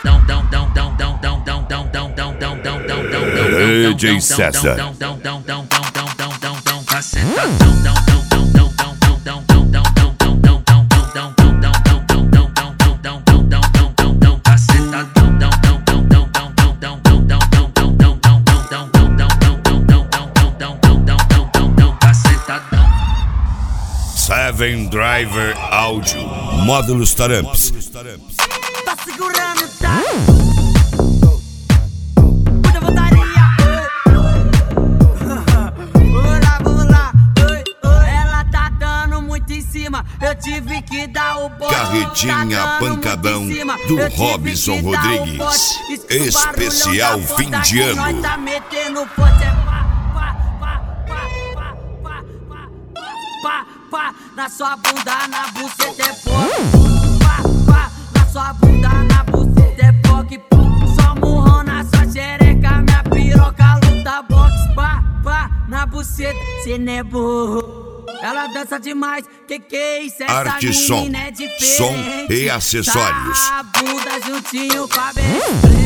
DJ César. Seven Driver Áudio, módulos Taramps. Tá segurando, tá? Muita voltaria, vamos lá, ela tá dando muito em cima. Eu tive que dar o bote. Carretinha tá pancadão do Robson Rodrigues. Especial fim de ano. Nós tá metendo forte, pá, na sua bunda, na buceta é fogo. Pá, na sua bunda, na buceta é fogo. Só murrão na sua xereca, minha piroca luta boxe. Pá, na buceta, cê não é burro. Ela dança demais, que é isso? Essa arte, som, menina é diferente. som e acessórios. Tá a bunda juntinho com a